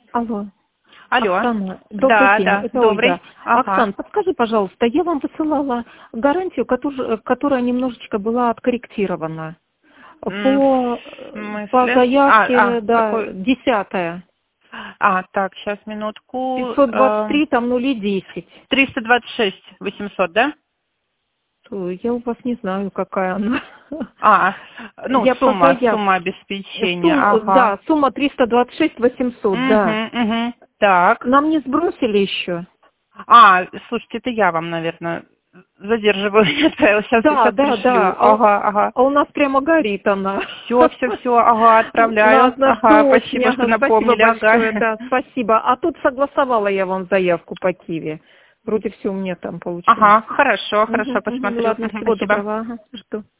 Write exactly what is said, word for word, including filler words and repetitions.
Алло. Алло. Оксана, добрый Да, день, да, это добрый. Ольга. Ага. Оксан, подскажи, пожалуйста, я вам высылала гарантию, которая, которая немножечко была откорректирована. М, По, В по смысле? А, заявке, а, да, какой? десятая. А, так, сейчас минутку. пятьсот двадцать Э, три, там нули десять. триста двадцать шесть восемьсот, да? Ой, я у вас не знаю, какая она. А, ну, Я по сумма, заявке. сумма обеспечения, Сумма, ага. да, сумма триста двадцать шесть восемьсот, да. Угу, угу. Так. Нам не сбросили еще. А, слушайте, это я вам, наверное, задерживаю. Сейчас, Да, сейчас да, да. пришлю. А, у Ага, ага. а у нас прямо горит она. Все, все, все, ага, На отправляю. Ага, односрочне. спасибо, что Ага, спасибо напомнили, большое, ага. да, спасибо. А тут согласовала я вам заявку по Киеве. Вроде все у меня там получилось. Ага, хорошо, хорошо, Мгм, мгм. посмотрю. Ладно, Мгм, всего спасибо. доброго. Ага, жду.